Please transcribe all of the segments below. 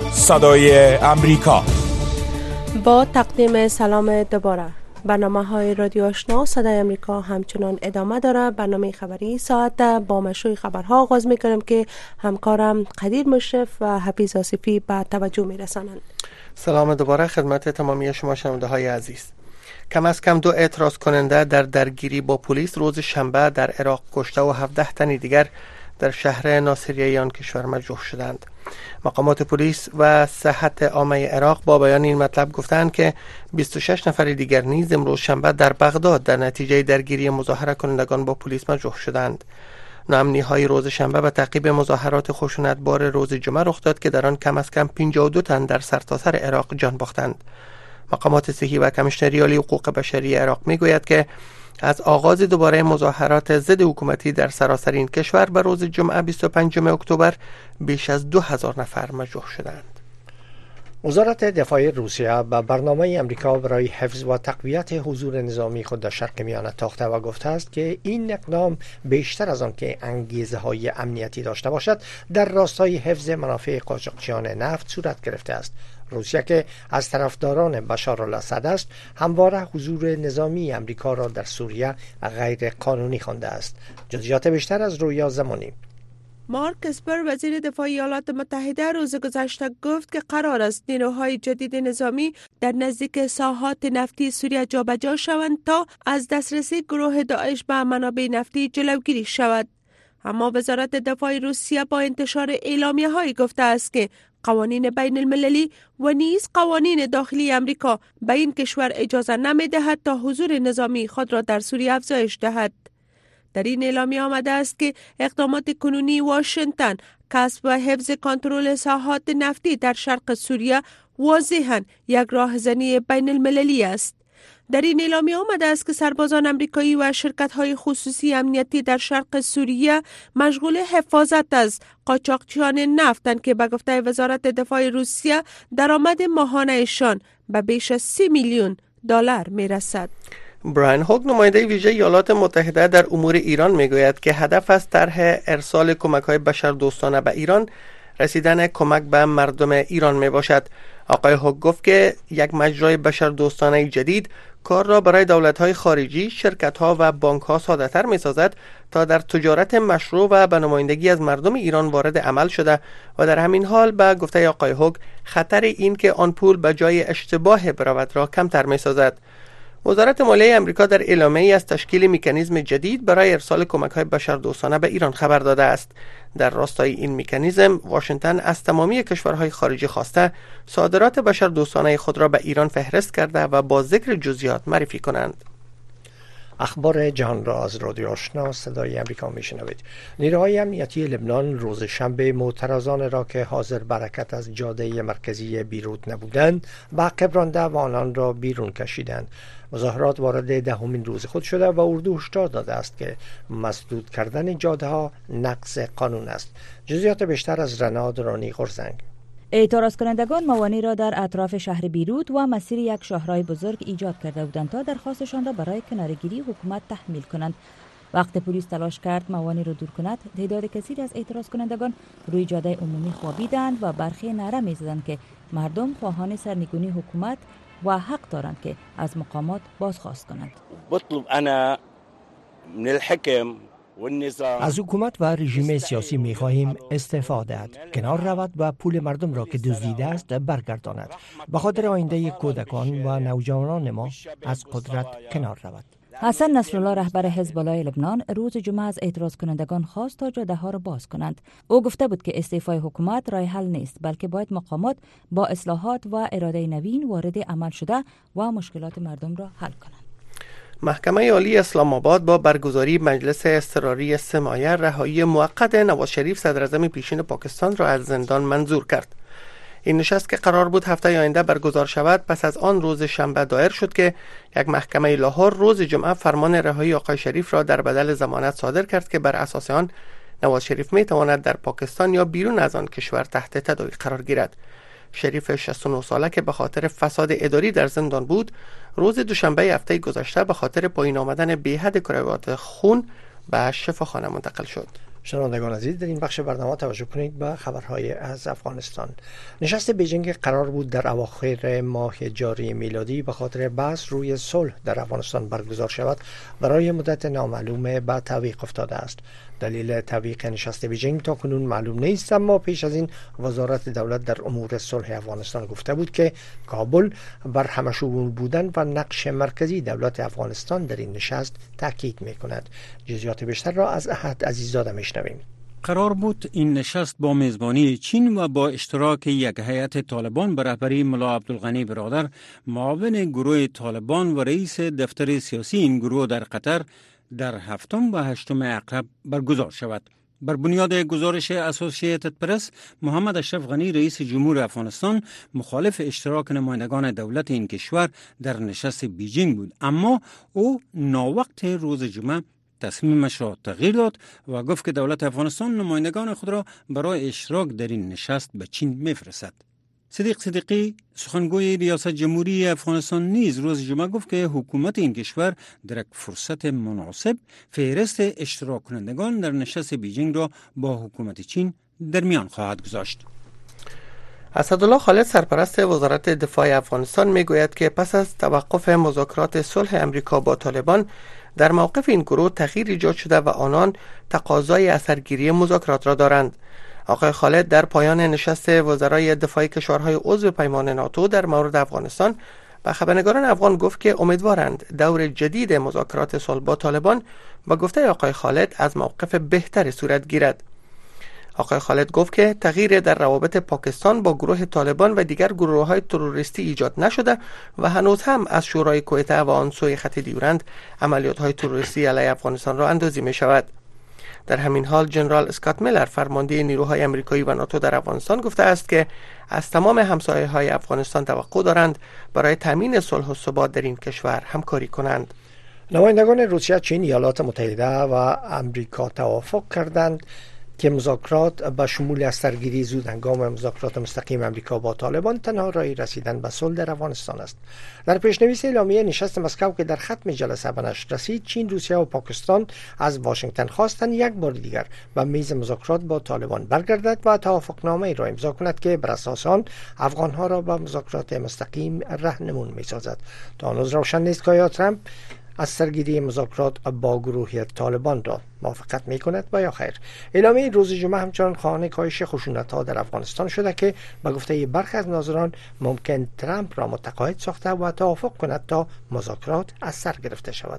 صدای امریکا. با تقدیم سلام دوباره، برنامه‌های رادیو آشنا صدای امریکا همچنان ادامه داره. برنامه خبری ساعت با مشروع خبرها آغاز می‌کنیم که همکارم قدیر مشرف و حفیظ آصفی به توجه می‌رسانند. سلام دوباره خدمت تمامی شما شنونده‌های عزیز. کم از کم 2 اعتراض کننده در درگیری با پلیس روز شنبه در عراق کشته و 17 تن دیگر در شهر ناصریه آن کشور مجروح شدند. مقامات پلیس و صحت عامه عراق با بیان این مطلب گفتند که 26 نفر دیگر نیز امروز شنبه در بغداد در نتیجه درگیری مظاهره کنندگان با پلیس مجروح شدند. ناامنی‌های روز شنبه به تعقیب مظاهرات خشونتبار روز جمعه رخ داد که در آن کم از کم 52 تن در سرتاسر عراق جان باختند. مقامات صحی و کمیشنری عالی حقوق بشری عراق میگوید که از آغاز دوباره مظاهرات ضد حکومتی در سراسر این کشور به روز جمعه 25 اکتبر بیش از 2000 نفر مجروح شدند. وزارت دفاع روسیه به برنامه امریکا برای حفظ و تقویت حضور نظامی خود در شرق میانه تاخته و گفته است که این اقدام بیشتر از آن که انگیزه های امنیتی داشته باشد در راستای حفظ منافع قاچاقچیان نفت صورت گرفته است. روسیه که از طرفداران بشارالاسد است همواره حضور نظامی امریکا را در سوریه غیر قانونی خوانده است. جزئیات بیشتر از رویا زمانی. مارک اسپر وزیر دفاع ایالات متحده روز گذشته گفت که قرار است نیروهای جدید نظامی در نزدیک ساحات نفتی سوریه جابجا شوند تا از دسترسی گروه داعش به منابع نفتی جلوگیری شود. اما وزارت دفاع روسیه با انتشار اعلامیه‌هایی گفته است که قوانین بین المللی و نیز قوانین داخلی امریکا به این کشور اجازه نمی‌دهد تا حضور نظامی خود را در سوریه افزایش دهد. در این اعلامیه آمده است که اقدامات کنونی واشنگتن کسب و حفظ کنترل ساحات نفتی در شرق سوریه واضحاً یک راهزنی بین المللی است. در این اعلامیه آمده است که سربازان امریکایی و شرکت‌های خصوصی امنیتی در شرق سوریه مشغول حفاظت از قاچاقچیان نفتند که به گفته وزارت دفاع روسیه درآمد ماهانه‌شان به بیش از 30 میلیون دلار میرسد. براین هوگ نماینده ویژه ایالات متحده در امور ایران میگوید که هدف از طرح ارسال کمک‌های بشردوستانه به ایران رسیدن کمک به مردم ایران می باشد. آقای هوگ گفت که یک مجرای بشردوستانه جدید کار را برای دولت‌های خارجی، شرکت‌ها و بانک‌ها ساده‌تر می‌سازد تا در تجارت مشروع و به نمایندگی از مردم ایران وارد عمل شده و در همین حال به گفته آقای هوگ خطر این که آن پول به جای اشتباه برود را کمتر می‌سازد. وزارت مالیه امریکا در اعلامیه‌ای از تشکیل مکانیزم جدید برای ارسال کمک‌های بشردوستانه به ایران خبر داده است. در راستای این مکانیزم، واشنگتن از تمامی کشورهای خارجی خواسته صادرات بشردوستانه خود را به ایران فهرست کرده و با ذکر جزئیات معرفی کنند. اخبار جهان را از رادیو آشنا صدای امریکا میشنوید. نیروهای امنیتی لبنان روز شنبه معترضان را که حاضر برکت از جاده مرکزی بیروت نبودند به عقب رانده و آنان را بیرون کشیدند. مظاهرات وارد 10مین روز خود شده و اردو هشدار داده است که مسدود کردن جاده ها نقض قانون است. جزئیات بیشتر از رنا درانی غرزنگ. اعتراض کنندگان موانع را در اطراف شهر بیروت و مسیر یک شاهراه بزرگ ایجاد کرده بودند تا درخواستشان را برای کناره‌گیری حکومت تحمیل کنند. وقت پلیس تلاش کرد موانع را دور کند، تعداد کثیری از اعتراض کنندگان روی جاده عمومی خوابیدند و برخی نعره می‌زدند که مردم خواهان سرنگونی حکومت و حق دارند که از مقامات بازخواست کنند. بطلب انا من الحكم از حکومت و رژیم سیاسی می‌خواهیم استعفا دهد، کنار رود و پول مردم را که دزدیده است برگرداند. به خاطر آینده کودکان و نوجوانان ما از قدرت کنار رود. حسن نصرالله رهبر حزب الله لبنان روز جمعه از اعتراض کنندگان خواست تا جاده ها را باز کنند. او گفته بود که استعفای حکومت راه حل نیست، بلکه باید مقامات با اصلاحات و اراده نوین وارد عمل شده و مشکلات مردم را حل کنند. محکمه عالی اسلام آباد با برگزاری مجلس اضطراری 3 مایه رهایی موقت نواز شریف صدراعظم پیشین پاکستان را از زندان منظور کرد. این نشست که قرار بود هفته آینده برگزار شود پس از آن روز شنبه دایر شد که یک محکمه لاهور روز جمعه فرمان رهایی آقای شریف را در بدل ضمانت صادر کرد که بر اساس آن نواز شریف می تواند در پاکستان یا بیرون از آن کشور تحت تداوی قرار گیرد. شریف 69 ساله که به خاطر فساد اداری در زندان بود، روز دوشنبه هفته گذشته به خاطر پایین آمدن بی‌حد کرویات خون به شفاخانه منتقل شد. شنوندگان عزیز، در این بخش برنامه توجه کنید به خبرهای از افغانستان. نشست بیجینگ قرار بود در اواخر ماه جاری میلادی به خاطر بحث روی صلح در افغانستان برگزار شود برای مدت نامعلوم به تعویق افتاده است. دلیل تعویق نشست بیجینگ تا کنون معلوم نیست، اما پیش از این وزارت دولت در امور صلح افغانستان گفته بود که کابل بر همشمول بودن و نقش مرکزی دولت افغانستان در این نشست تاکید می‌کند. جزئیات بیشتر را از احد عزیززاده میشنویم. قرار بود این نشست با میزبانی چین و با اشتراک یک هیئت طالبان به رهبری ملا عبدالغنی برادر، معاون گروه طالبان و رئیس دفتر سیاسی این گروه در قطر، در 7 و 8 اکتبر برگزار شود. بر بنیاد گزارش اسوسییتد پرس، محمد اشرف غنی رئیس جمهور افغانستان مخالف اشتراک نمایندگان دولت این کشور در نشست بیجینگ بود، اما او ناوقت روز جمعه تصمیمش را تغییر داد و گفت که دولت افغانستان نمایندگان خود را برای اشتراک در این نشست به چین می‌فرستد. صدیق صدیقی، سخنگوی ریاست جمهوری افغانستان، نیز روز جمعه گفت که حکومت این کشور در یک فرصت مناسب فهرست اشتراک کنندگان در نشست بیجینگ را با حکومت چین در میان خواهد گذاشت. اسدالله خالد، سرپرست وزارت دفاع افغانستان، میگوید که پس از توقف مذاکرات صلح امریکا با طالبان، در موقف این گروه تغییر ایجاد شده و آنان تقاضای اثرگیری مذاکرات را دارند. آقای خالد در پایان نشست وزرای دفاع کشورهای عضو پیمان ناتو در مورد افغانستان به خبرنگاران افغان گفت که امیدوارند دور جدید مذاکرات صلح با طالبان با گفته آقای خالد از موقف بهتر صورت گیرد. آقای خالد گفت که تغییر در روابط پاکستان با گروه طالبان و دیگر گروه‌های تروریستی ایجاد نشده و هنوز هم از شورای کوئته و آن سوی خط دیورند عملیات‌های تروریستی علیه افغانستان را اندازی می‌شود. در همین حال جنرال اسکات میلر، فرمانده نیروهای آمریکایی و ناتو در افغانستان، گفته است که از تمام همسایه‌های افغانستان توقع دارند برای تامین صلح و ثبات در این کشور همکاری کنند. نمایندگان روسیه، چین، ایالات متحده و آمریکا توافق کردند که مذاکرات به شمول اثرگیری زودهنگام مذاکرات مستقیم امریکا با طالبان تنها راه رسیدن به صلح در افغانستان است. در پیشنویس اعلامیه نشست مسکو که در ختم جلسه به نشر رسید، چین، روسیه و پاکستان از واشنگتن خواستند یک بار دیگر به میز مذاکرات با طالبان برگردد و توافقنامه‌ای را امضا کند که بر اساس آن افغانها را به مذاکرات مستقیم راهنمون می‌سازد. تا هنوز روشن نیست که آیا ترامپ از سرگیری مذاکرات با گروه طالبان را موافقت می کند و یا خیر. اعلامیه روز جمعه همچنان خواهان کاهش خشونت‌ها در افغانستان شده که به گفته برخی از ناظران ممکن ترامپ را متقاعد ساخته و توافق کند تا مذاکرات از سر گرفته شود.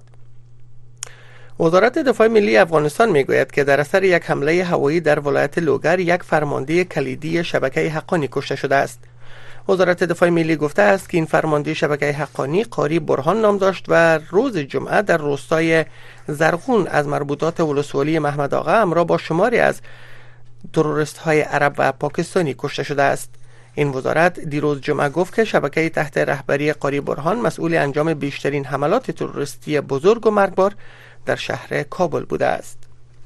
وزارت دفاع ملی افغانستان میگوید که در اثر یک حمله هوایی در ولایت لوگر یک فرمانده کلیدی شبکه حقانی کشته شده است. وزارت دفاع ملی گفته است که این فرمانده شبکه حقانی قاری برهان نام داشت و روز جمعه در روستای زرغون از مربوطات ولسوالی محمد آقا همراه با شماری از تروریست های عرب و پاکستانی کشته شده است. این وزارت دیروز جمعه گفت که شبکه تحت رهبری قاری برهان مسئول انجام بیشترین حملات تروریستی بزرگ و مرگبار در شهر کابل بوده است.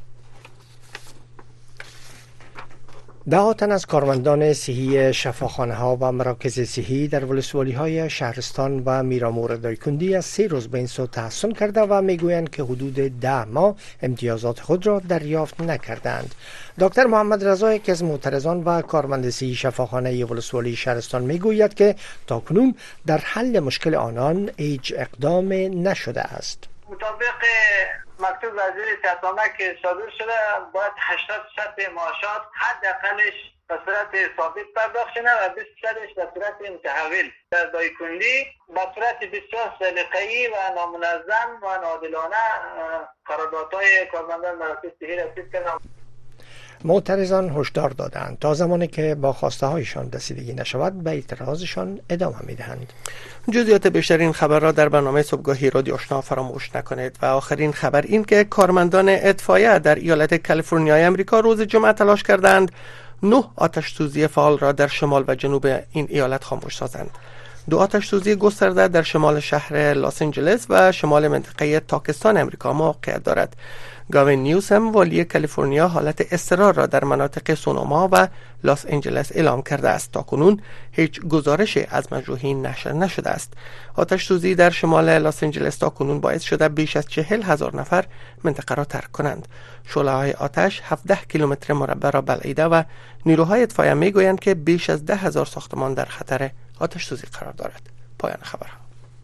10 تن از کارمندان صحی شفاخانه‌ها و مراکز صحی در ولسوالی‌های شهرستان و میرامور دایکندی از 3 روز به این سو تحسن کرده و میگویند که حدود 10 ماه امتیازات خود را دریافت نکردند. دکتر محمد رضا، یکی از معترضان و کارمند صحی شفاخانه ولسوالی شهرستان، میگوید که تاکنون در حل مشکل آنان هیچ اقدام نشده است. مطابق مکتوب وزیر صحت که صادر شده، باید 80% معاشات حداقلش به صورت ثابت پرداخت شده و 20%ش به صورت متحول. در دایکندی به صورت بسیار سلیقه‌ای و نامنظم و ناعادلانه قراردادهای کارمندان مراکز صحی رسید کردند. معترضان هشدار دادند تا زمانی که با خواسته هایشان رسیدگی نشود به اعتراضشان ادامه میدهند. جزئیات بیشتر این خبر را در برنامه صبحگاهی رادیو آشنا فراموش نکنید. و آخرین خبر این که کارمندان اطفائیه در ایالت کالیفرنیای آمریکا روز جمعه تلاش کردند 9 آتش سوزی فعال را در شمال و جنوب این ایالت خاموش سازند. 2 آتش سوزی گسترده در شمال شهر لاس آنجلس و شمال منطقه تاکستان امریکا موقعیت دارد. گاوین نیوسم والی کالیفرنیا حالت اضطرار را در مناطق سونوما و لاس آنجلس اعلام کرده است. تاکنون هیچ گزارشی از مجروحین نشر نشده است. آتش سوزی در شمال لاس آنجلس تاکنون باعث شده بیش از 40,000 نفر منطقه را ترک کنند. شعله‌های آتش 17 کیلومتر مربع را بلعیده و نیروهای اطفائیه میگویند که بیش از 10,000 ساختمان در خطر آتش سوزی قرار دارد. پایان خبرها.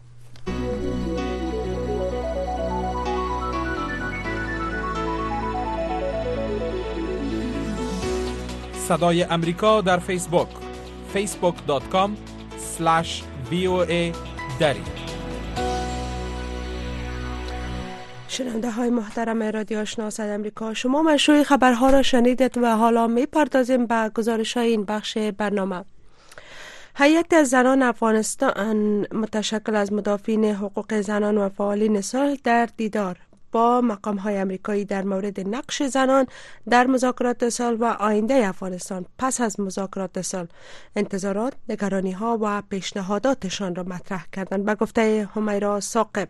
صدای امریکا در فیسبوک facebook.com/VOA دری. شنونده های محترم رادیو آشنا صدای امریکا، شما مشروع خبرها را شنیدید و حالا می پردازیم به گزارش های این بخش برنامه. هیئت زنان افغانستان متشکل از مدافعین حقوق زنان و فعالین صلح در دیدار با مقام‌های آمریکایی در مورد نقش زنان در مذاکرات صلح و آینده افغانستان پس از مذاکرات صلح، انتظارات، نگرانی‌ها و پیشنهاداتشان را مطرح کردند. به گفته همیرا ثاقب،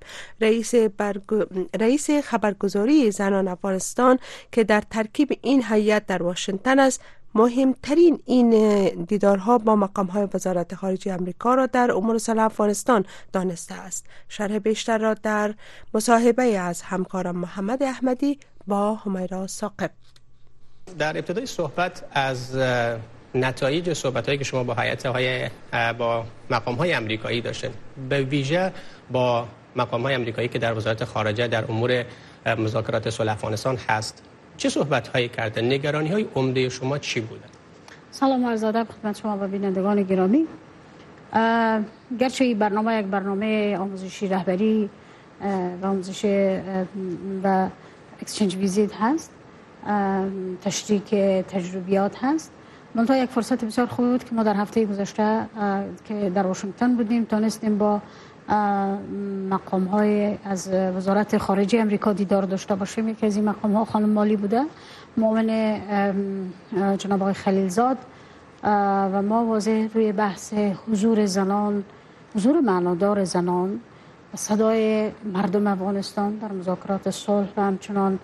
رئیس خبرگزاری زنان افغانستان که در ترکیب این هیئت در واشنگتن است، مهمترین این دیدارها با مقام‌های وزارت خارجه آمریکا را در امور صلح افغانستان دانسته است. شرح بیشتر را در مصاحبه از همکارم محمد احمدی با همیرا ثاقب. در ابتدای صحبت از نتایج صحبت‌هایی که شما با مقام‌های آمریکایی داشتین، به ویژه با مقام‌های آمریکایی که در وزارت خارجه در امور مذاکرات صلح افغانستان هست، چه صحبت‌هایی کردن؟ نگرانی‌های عمده شما چی بودن؟ سلام عرض ادب خدمت شما و بینندگان گرامی. گرچه این برنامه یک برنامه آموزشی رهبری و آموزش و اکسچنج ویزیت هست، تشریک تجربیات هست، منتها یک فرصت بسیار خوب بود که ما در هفته گذشته که در واشنگتن بودیم تونستیم با مقام‌های از وزارت خارجه امریکا دیدار داشته باشیم. یکی از این مقام‌ها خانم مالی بوده، معاون جناب آقای خلیلزاد، و ما واضح روی بحث حضور زنان، حضور معنادار زنان، صدای مردم افغانستان در مذاکرات صلح و همچنان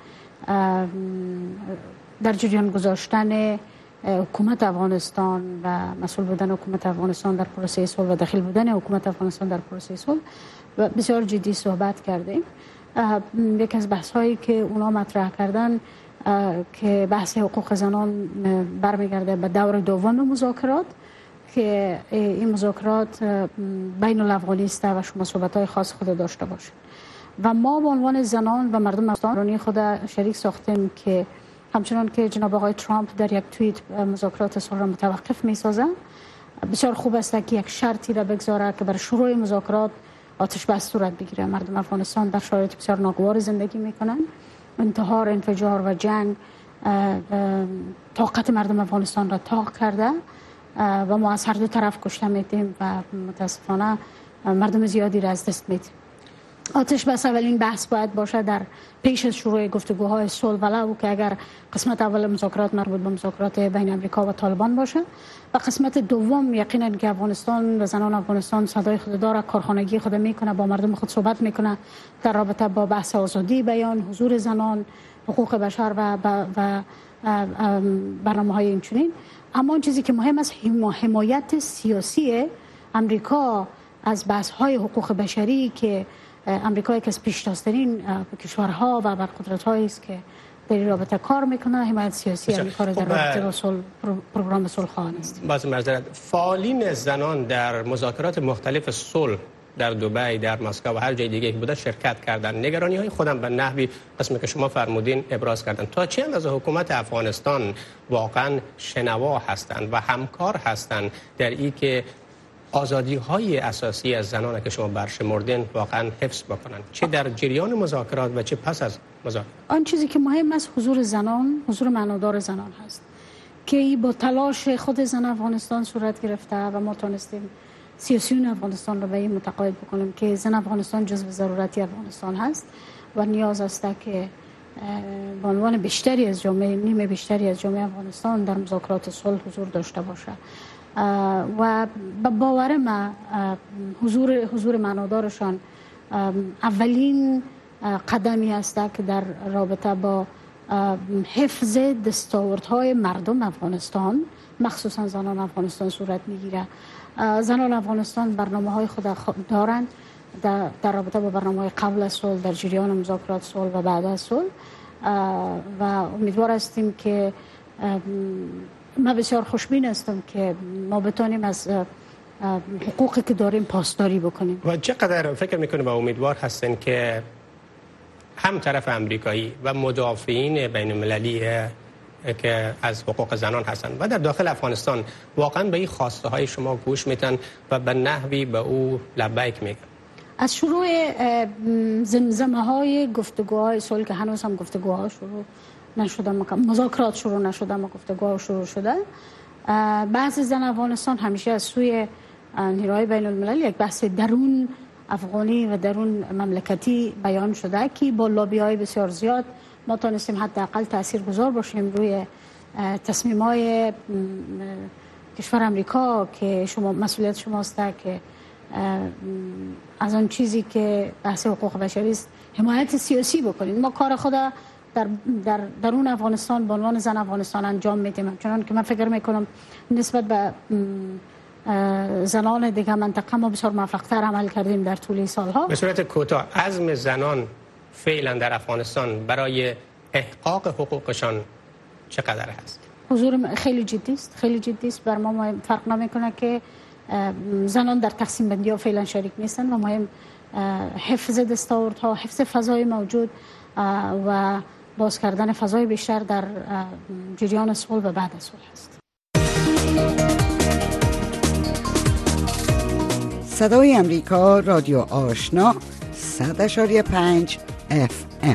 در جریان گذاشتن حکومت افغانستان و مسئول بودن حکومت افغانستان در پروسه صلح و دخیل بودن حکومت افغانستان در پروسه صلح و بسیار جدی صحبت کردیم. یک از بحث هایی که اونا مطرح کردن که بحث حقوق زنان برمیگرده به دور دوم مذاکرات که این مذاکرات بین الافغانی است و شما صحبت های خاص خود داشته باشید و ما به عنوان زنان و مردم افغانستان خود شریک ساختیم که همچنان که جناب آقای ترامپ در یک توییت مذاکرات صلح را متوقف می‌سازد، بسیار خوب است که یک شرطی را بگذاره که برای شروع مذاکرات آتش بس صورت بگیره. مردم افغانستان در شرایط بسیار ناگوار زندگی میکنند. انتحار، انفجار و جنگ طاقت مردم افغانستان را طاق کرده و ما از هر دو طرف کشته می‌دیم و متاسفانه مردم زیادی را از دست میدیم. آتش بس اولین بحث باید باشه در پیش از شروع گفتگوهای صلح، ولو که اگر قسمت اول مذاکرات مربوط به مذاکرات بین آمریکا و طالبان باشه و قسمت دوم یقینا که افغانستان و زنان افغانستان صدای خود داره، کارخانگی خود میکنه، با مردم خود صحبت میکنه در رابطه با بحث آزادی بیان، حضور زنان، حقوق بشر و برنامه‌های اینچنین. اما چیزی که مهم است حمایت سیاسی آمریکا از بحث‌های حقوق بشری که امریکا یک از پیشتازترین کشورها و برقدرت‌هایی است که در این رابطه کار میکنه. حمایت سیاسی امریکا را در رابطه با پروگرام صلح خواهان است. باز معذرت، فعالین زنان در مذاکرات مختلف صلح در دبی، در مسکو و هر جای دیگه که بوده شرکت کردن. نگرانی‌های خودم به نحوی قسمی که شما فرمودین ابراز کردن. تا چه اندازه حکومت افغانستان واقعا شنوا هستند و همکار هستند در این که آزادی‌های اساسی از زنان که شما برشمردین واقعا حفظ بکنند، چه در جریان مذاکرات و چه پس از مذاکرات؟ آن چیزی که مهم است حضور زنان، حضور معنادار زنان هست که با تلاش خود زن افغانستان صورت گرفته و ما تونستیم سیاسیون افغانستان را به این متقاعد بکنیم که زن افغانستان جزو ضرورتی افغانستان هست و نیاز است که به عنوان بیشتری از جامعه، نیمه بیشتری از جامعه افغانستان در مذاکرات صلح حضور داشته باشه و به باور ما حضور معنادارشان اولین قدمی است که در رابطه با حفظ دستاوردهای مردم افغانستان، مخصوصا زنان افغانستان صورت میگیره. زنان افغانستان برنامه‌های خود دارند در رابطه با برنامه‌های قبل از صلح، در جریان مذاکرات صلح و بعد از صلح، و امیدوار هستیم که ما بسیار خوشبین هستم که ما بتونیم از حقوقی که داریم پاسداری بکنیم. و چقدر فکر میکنیم و امیدوار هستین که هم طرف امریکایی و مدافعین بین المللی که از حقوق زنان هستند و در داخل افغانستان واقعا به این خواسته های شما گوش میتن و به نحوی به او لبیک میگن؟ از شروع زمزمه های گفتگوهای صلح که هنوز هم گفتگوها شروع نشده، مذاکرات شروع نشده اما گفتگوها شروع شده، بحث زن افغانستان همیشه از سوی نیروهای بین الملل یک بحث درون افغانی و درون مملکتی بیان شده که با لابی های بسیار زیاد ما تونستیم حداقل تاثیرگذار باشیم روی تصمیم های کشور امریکا که شما مسئولیت شماست که از آن چیزی که بحث حقوق بشری است حمایت سیاسی بکنید. ما کار خود در درون افغانستان به عنوان زن افغانستان انجام میدیم، چون که من فکر میکنم نسبت به زنان دیگه منطقه ما بسیار موفق‌تر عمل کردیم در طول سالها. به صورت کوتاه عزم زنان فعلا در افغانستان برای احقاق حقوقشان چقدر هست؟ حضور خیلی جدی است، خیلی جدی است. بر ما فرق نمیکنه که زنان در تقسیم بندی ها فعلا شریک نیستن و مهم حفظ دستاوردها، حفظ فضای موجود و باز کردن فضای بیشتر در جریان صلح و بعد از صلح است. صدای امریکا، رادیو آشنا، 100.5 FM.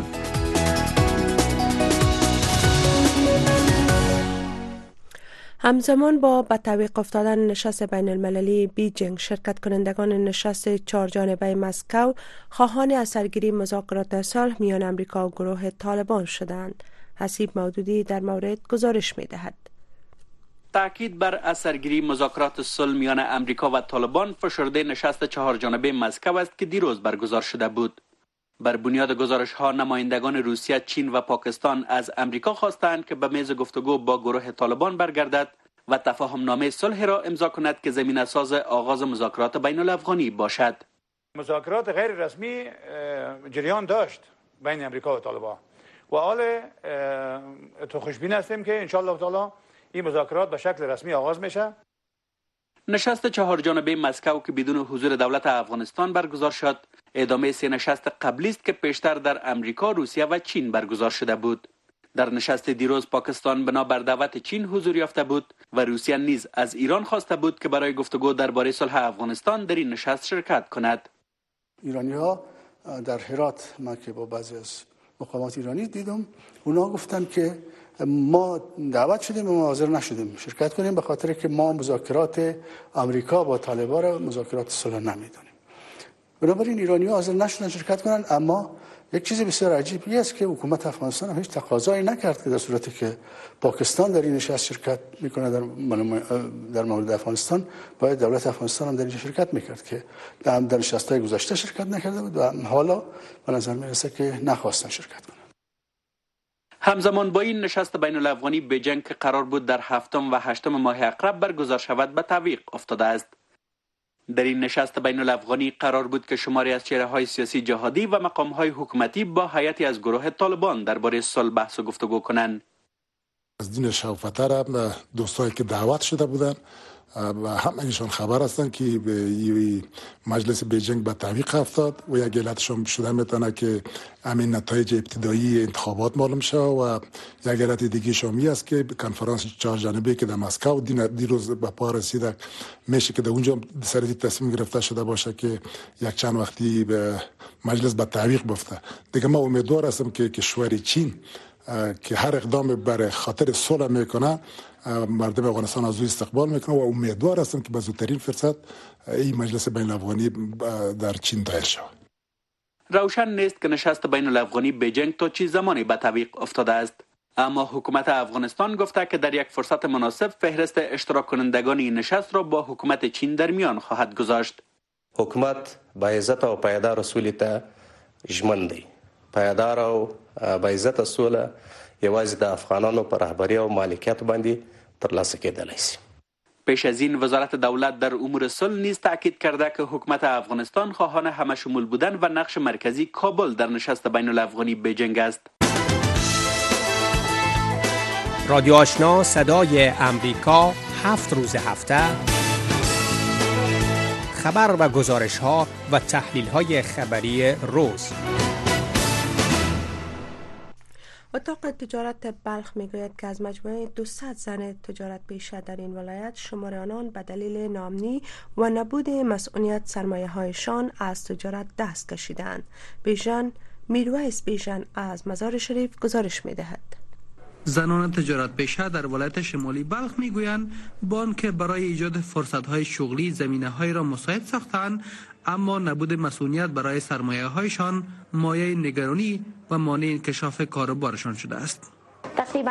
همزمان با به تعویق افتادن نشست بین المللی بیجینگ، شرکت کنندگان نشست 4 جانبه مسکو خواهان اثرگیری مذاکرات صلح میان امریکا و گروه طالبان شدند. حسیب مودودی در مورد گزارش می دهد. تأکید بر اثرگیری مذاکرات صلح میان امریکا و طالبان فشرده نشست 4 جانبه مسکو است که دیروز برگزار شده بود. بر بنیاد گزارش ها نمایندگان روسیه، چین و پاکستان از امریکا خواستند که به میز گفتگو با گروه طالبان برگردد و تفاهم نامه صلح را امضا کند که زمینه ساز آغاز مذاکرات بین الافغانی باشد. مذاکرات غیر رسمی جریان داشت بین امریکا و طالبان و حال تو خوشبین هستیم که ان شاء الله تعالی این مذاکرات به شکل رسمی آغاز میشه. نشست 4 جانبه مسکو که بدون حضور دولت افغانستان برگزار شد، ادامه 3 نشست قبلی است که پیشتر در امریکا، روسیه و چین برگزار شده بود. در نشست دیروز پاکستان بنابر دعوت چین حضور یافته بود و روسیه نیز از ایران خواسته بود که برای گفتگو درباره صلح افغانستان در این نشست شرکت کند. ایرانی‌ها در هرات، ما که با بعضی از مقامات ایرانی دیدم، اونا گفتن که ما دعوت شدیم و ما حاضر نشدیم شرکت کنیم به خاطر که ما مذاکرات امریکا با طالبان را مذاکرات صلح نمیدونیم. بنابراین ایرانی‌ها حاضر نشدن شرکت کنن. اما یک چیز بسیار عجیبی است که حکومت افغانستان هم هیچ تقاضایی نکرد که در صورتی که پاکستان در این نشست شرکت میکنه در مورد افغانستان، باید دولت افغانستان هم در این شرکت میکرد که در نشست‌های گذشته شرکت نکرده بود و حالا به نظر میرسه که نخواستن شرکت کنن. همزمان با این نشست بین الافغانی بیجینگ که قرار بود در 7 و 8 ماه اقرب برگزار شود به تعویق افتاده است. در این نشست بین الافغانی قرار بود که شماری از چهره‌های سیاسی جهادی و مقام‌های حکومتی با هیئتی از گروه طالبان درباره صلح بحث و گفتگو کنند. از دین شوفتر دوستایی که دعوت شده بودن و همگیشون خبر هستن که مجلس بیجینگ به تعویق افتاد و یک علتشون شده میتونه که همین نتایج ابتدایی انتخابات معلوم شه و یک علت دیگه شمی است که کنفرانس 4 جانبه که در مسکو دیروز به پا رسیده میشه که در اونجا سریع تصمیم گرفته شده باشه که یک چند وقتی به مجلس به تعویق بفته. دیگه ما امیدوار هستم که کشور چین که هر اقدام برای خاطر صلح میکنه مردم افغانستان از او استقبال میکنه و امیدوار هستم که به زودترین فرصت این مجلس بین الافغانی در چین دایر شود. روشن نیست که نشست بین الافغانی بیجینگ تا چه زمانی به تعویق افتاده است، اما حکومت افغانستان گفته که در یک فرصت مناسب فهرست اشتراک کنندگان این نشست را با حکومت چین در میان خواهد گذاشت. حکومت با عزت او پایدار اصول ته ژمن دی پایدار او با عزت سوله یوازې د افغانانو پر رهبری او مالکیت باندې ترلاسه کېدلی شي. پیش از این وزارت دولت در امور صلح نیز تاکید کرده که حکومت افغانستان خواهان همه شمول بودن و نقش مرکزی کابل در نشست بین الافغانی بیجینگ است. رادیو آشنا صدای امریکا 7 روز هفته خبر و گزارش ها و تحلیل های خبری روز. اتاق تجارت بلخ میگوید که از مجموعه 200 زن تجارت پیشه در این ولایت شمار آنان به دلیل ناامنی و نبود مسئولیت سرمایه هایشان از تجارت دست کشیدند. بیژن میرویس بیژن از مزار شریف گزارش میدهد. زنان تجارت پیشه در ولایت شمالی بلخ میگویند با آنکه برای ایجاد فرصت‌های شغلی زمینه‌های را مساعد ساختند، اما نبود مسئولیت برای سرمایه‌هایشان مایه نگرانی و مانع انکشاف کاروبارشان شده است. تقریبا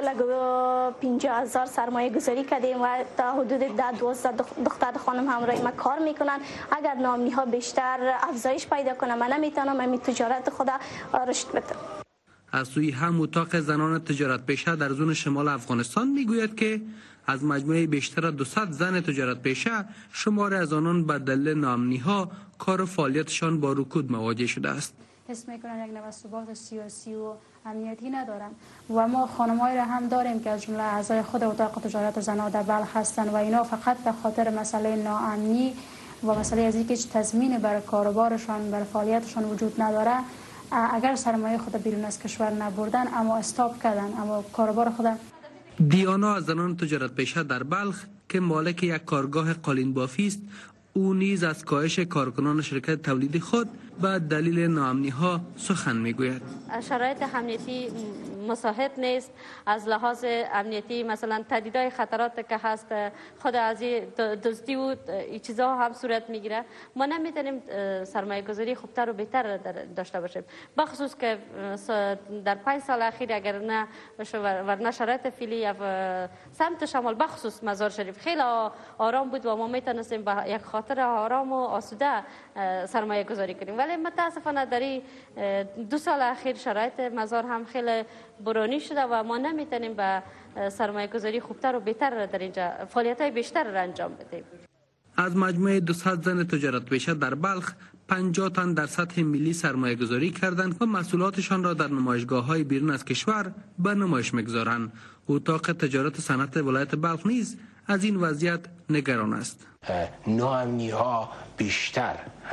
1,50,000 سرمایه گذاری کردیم و تا حدود 12 دختر خانم همراه ما کار میکنن. اگر ناامنی ها بیشتر افزایش پیدا کنه من نمیتونم همین تجارت خدا رشد بدم. از سوی هم اتاق زنان تجارت پیشه در زون شمال افغانستان میگوید که از مجموعه بیشتر 200 زن تجارت پیشه شمار از آنان به دلیل ناامنی ها کار و فعالیتشان با رکود مواجه شده است. حس میکنن یک نوع ثبات سیاسی و امنیتی ندارن و ما خانمایی را هم داریم که از جمله اعضای خود اتاق تجارت زنان در بلخ هستند و اینا فقط به خاطر مسئله ناامنی و مسئله از اینکه تضمین برای کاروبارشان برای فعالیتشان وجود نداره، اگر سرمایه خود بیرون از کشور نبردن اما استاپ کردن، اما کاروبار خود. دیانا از زنان تجارت پیشه در بلخ که مالک یک کارگاه قالین بافی است، او نیز از کاهش کارکنان شرکت تولیدی خود به دلیل ناامنی ها سخن میگوید. شرایط امنیتی مساعد نیست. از لحاظ امنیتی مثلا تهدیدهای خطرات که هست، خود از دزدی و این چیزها هم صورت میگیره. ما نمیتونیم سرمایه گذاری خوبتر و بهتر داشته باشیم، بخصوص که در 5 سال اخیر اگر نه ورنه شرایط فعلی سمت شمال بخصوص مزار شریف خیلی آرام بود و ما میتونستیم با یک خاطر آرام و آسوده سرمایه گذاری کنیم، ولی متاسفانه در این 2 سال اخیر شرایط مزار هم خیلی برانی شده و ما نمیتونیم به سرمایه گذاری خوبتر و بهتر در اینجا فعالیت‌های بیشتر را انجام بدیم. از مجموعه 200 زن تجارت پیشه در بلخ 50 تن در سطح ملی سرمایه گذاری کردند و محصولاتشان را در نمایشگاه‌های بیرون از کشور به نمایش می‌گذارند. اتاق تجارت صنعت ولایت بلخ نیز از این وضعیت نگران است. ناامنی ها بیشتر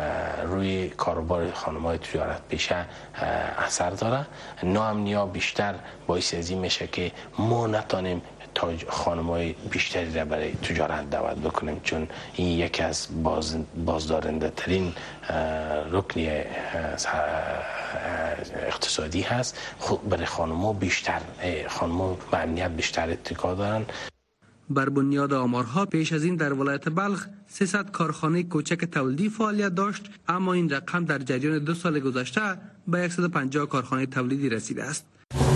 روی کاروبار خانم‌های تجارت پیشه اثر داره. ناامنی ها بیشتر باعث از این میشه که ما نتونیم خانم‌های بیشتری را برای تجارت دعوت بکنیم، چون این یکی از بازدارنده ترین رکن اقتصادی هست. خب برای خانم‌ها بیشتر خانم‌ها به امنیت بیشتر اتکا دارن. بر بنیاد آمارها پیش از این در ولایت بلخ 300 کارخانه کوچک تولیدی فعالیت داشت، اما این رقم در جریان 2 سال گذشته به 150 کارخانه تولیدی رسیده است.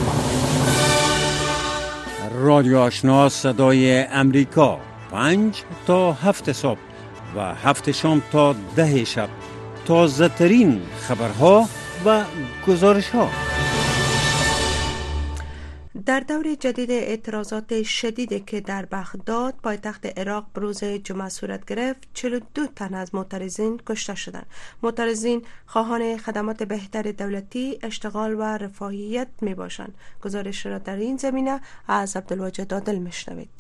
رادیو آشنا صدای امریکا 5 تا 7 صبح و 7 شام تا 10 شب تازه ترین خبرها و گزارش ها. در دور جدید اعتراضات شدیدی که در بغداد پایتخت عراق روز جمعه صورت گرفت، 42 تن از معترضین کشته شدند. معترضین خواهان خدمات بهتر دولتی، اشتغال و رفاهیت می باشند. گزارش را در این زمینه از عبدالواجد عادل میشنوید.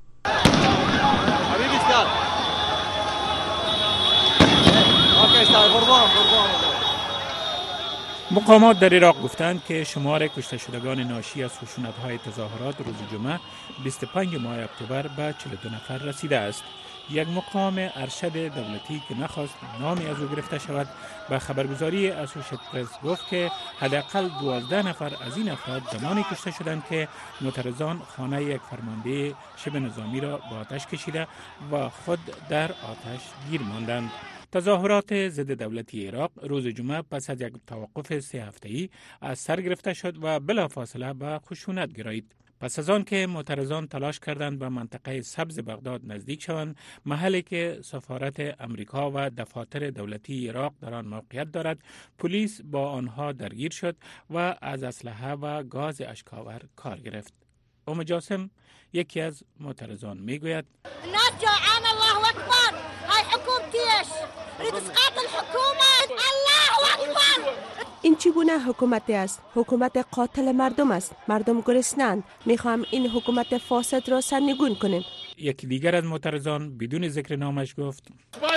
مقامات در عراق گفتند که شمار کشته شدگان ناشی از خشونت‌های تظاهرات روز جمعه 25 ماه اکتبر به 42 نفر رسیده است. یک مقام ارشد دولتی که نخواست نامی از او گرفته شود به خبرگزاری اسوشییتد پرس گفت که حداقل 12 نفر از این افراد زمانی کشته شدند که معترضان خانه یک فرمانده شبه نظامی را با آتش کشیده و خود در آتش گیر ماندند. تظاهرات ضد دولتی عراق روز جمعه پس از یک توقف 3 هفته‌ای از سر گرفته شد و بلافاصله به خشونت گرایید. پس از آن که معترضان تلاش کردند به منطقه سبز بغداد نزدیک شوند، محلی که سفارت امریکا و دفاتر دولتی عراق در آن موقعیت دارد، پلیس با آنها درگیر شد و از اسلحه و گاز اشک‌آور کار گرفت. جاسم یکی از معترضان میگوید: الناس جوعان، الله اکبر، های حکومتیش رید اسقاط الحکومت، الله اکبر. این چگونه حکومتی است؟ حکومت قاتل مردم است. مردم گرسنند. میخوام این حکومت فاسد را سرنگون کنیم. یکی دیگر از معترضان بدون ذکر نامش گفت: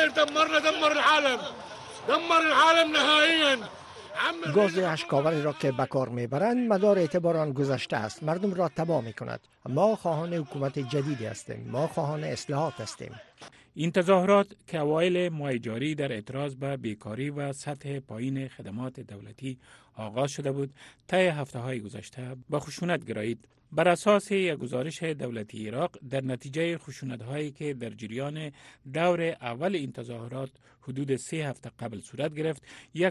دمر العالم نهائیاً. گاز اشک‌آوری را که به کار میبرند مدار اعتبار آن گذشته است. مردم را تباه میکند. ما خواهان حکومت جدیدی هستیم. ما خواهان اصلاحات هستیم. این تظاهرات که اوایل ماه جاری در اعتراض به بیکاری و سطح پایین خدمات دولتی آغاز شده بود، طی هفته‌های گذشته به خشونت گرایید. بر اساس یک گزارش دولتی عراق، در نتیجه خشونت‌هایی که در جریان دور اول این تظاهرات حدود 3 هفته قبل صورت گرفت،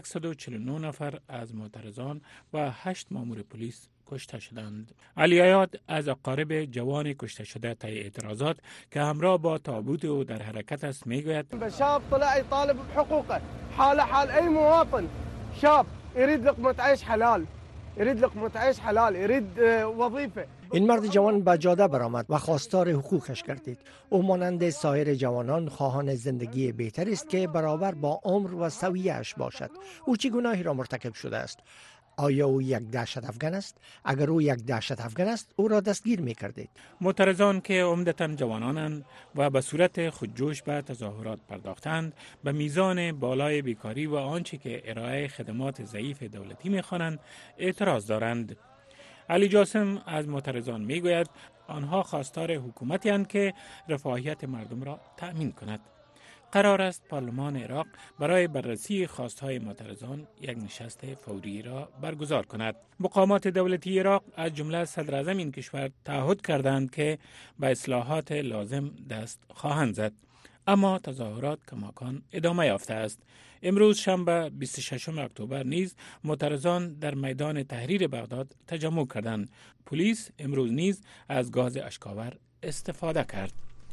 149 نفر از معترضان و 8 مامور پلیس کشته شدند. علی عیاد از اقارب جوان کشته شده طی اعتراضات که همراه با تابوت او در حرکت است میگوید: شاب طلع يطالب بحقوقه، حال ای مواطن شاب يريد لقمة عيش حلال، يريد لقمة عيش حلال، يريد وظيفه. این مرد جوان به جاده برآمد و خواستار حقوقش گردید. او مانند سایر جوانان خواهان زندگی بهتری است که برابر با عمر و سویه‌اش باشد. او چه گناهی را مرتکب شده است؟ آیا او یک دهشت افغان است؟ اگر او یک دهشت افغان است، او را دستگیر می‌کردید. معترضان که عمدتاً جوانانند و به صورت خودجوش به تظاهرات پرداختند، به میزان بالای بیکاری و آنچه که ارائه خدمات ضعیف دولتی می‌خوانند اعتراض دارند. علی جاسم از معترضان میگوید آنها خواستار حکومتی هستند که رفاهیت مردم را تأمین کند. قرار است پارلمان عراق برای بررسی خواستهای معترضان یک نشست فوری را برگزار کند. مقامات دولتی عراق از جمله صدر اعظم این کشور تعهد کردند که به اصلاحات لازم دست خواهند زد. اما تظاهرات کماکان ادامه یافته است. امروز شنبه 26 اکتبر نیز معترضان در میدان تحریر بغداد تجمع کردند. پلیس امروز نیز از گاز اشک‌آور استفاده کرد.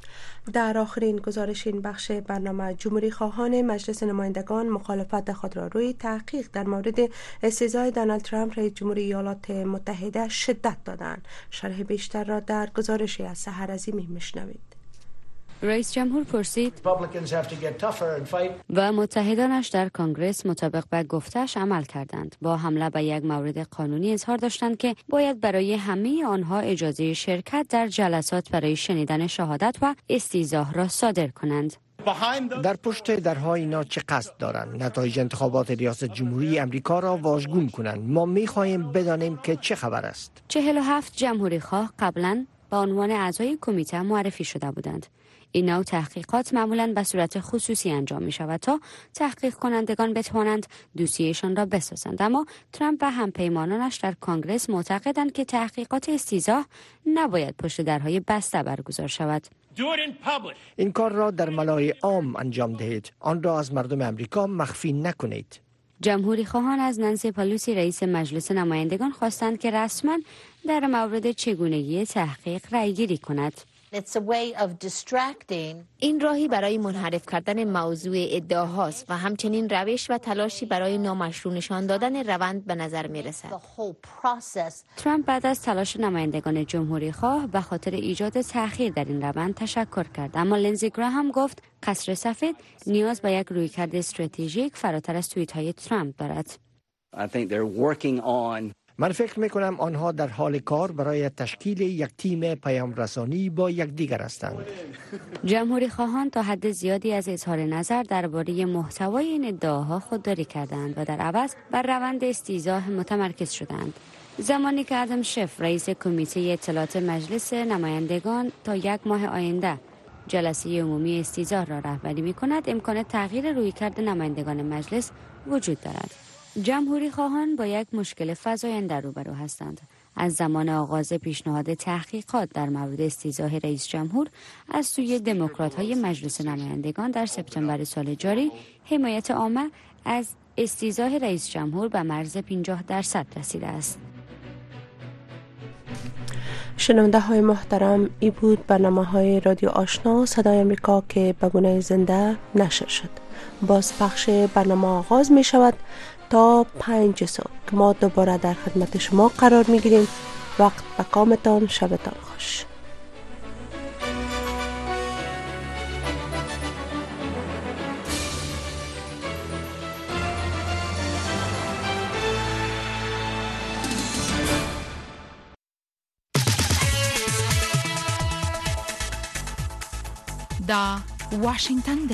در آخرین گزارش این بخش برنامه، جمهوری خواهان مجلس نمایندگان مخالفت خود را روی تحقیق در مورد استیضاح دونالد ترامپ رئیس جمهور ایالات متحده شدت دادند. شرح بیشتر را در گزارشی از سحر عظیمی میشنوید. رئیس جمهور پرسید و متحدانش در کنگره مطابق به گفته‌اش عمل کردند. با حمله به یک مورد قانونی اظهار داشتند که باید برای همه آنها اجازه شرکت در جلسات برای شنیدن شهادت و استیضاح را صادر کنند. در پشت درها اینا چه قصد دارند؟ نتایج انتخابات ریاست جمهوری امریکا را واژگون کنند. ما می‌خواهیم بدانیم که چه خبر است. 47 جمهوری خواه قبلا به عنوان اعضای کمیته معرفی شده بودند. این نوع تحقیقات معمولاً به صورت خصوصی انجام می شود تا تحقیق کنندگان بتوانند دوسیهشان را بسازند. اما ترامپ و همپیمانانش در کنگره معتقدند که تحقیقات استیضاح نباید پشت درهای بسته برگزار شود. این کار را در ملای عام انجام دهید. آن را از مردم امریکا مخفی نکنید. جمهوری خواهان از نانسی پلوسی رئیس مجلس نمایندگان خواستند که رسما در مورد چگونگی تحقیق رأی‌گیری کند. این راهی برای منحرف کردن موضوع ادعاهاست و همچنین روش و تلاشی برای نامشروع نشان دادن روند به نظر می رسد. ترامپ بعد از تلاش نمایندگان جمهوری خواه به خاطر ایجاد تأخیر در این روند تشکر کرد، اما لینزی گراهام گفت قصر سفید نیاز به یک رویکرد استراتژیک فراتر از توییت های ترامپ دارد. من فکر میکنم آنها در حال کار برای تشکیل یک تیم پیام رسانی با یکدیگر هستند. جمهوری خواهان تا حد زیادی از اظهار نظر درباره محتوای این ادعاها خودداری کردند و در عوض بر روند استیضاح متمرکز شدند. زمانی که ادم شف رئیس کمیته اطلاعات مجلس نمایندگان تا 1 ماه آینده جلسه عمومی استیضاح را رهبری می‌کند، امکان تغییر رویکرد نمایندگان مجلس وجود دارد. جمهوری خواهان با یک مشکل فزاینده روبرو هستند. از زمان آغاز پیشنهاد تحقیقات در مورد استیضاح رئیس جمهور از سوی دموکرات‌های مجلس نمایندگان در سپتامبر سال جاری، حمایت عامه از استیضاح رئیس جمهور به مرز 50% رسیده است. شنونده های محترم، ای بود برنامه های رادیو آشنا صدای امریکا که به گونه زنده نشر شد. باز پخش برنامه آغاز می شود تا 5 صبح که ما دوباره در خدمت شما قرار می گیریم. وقت به کامتان، شبتان خوش. دا واشنگتن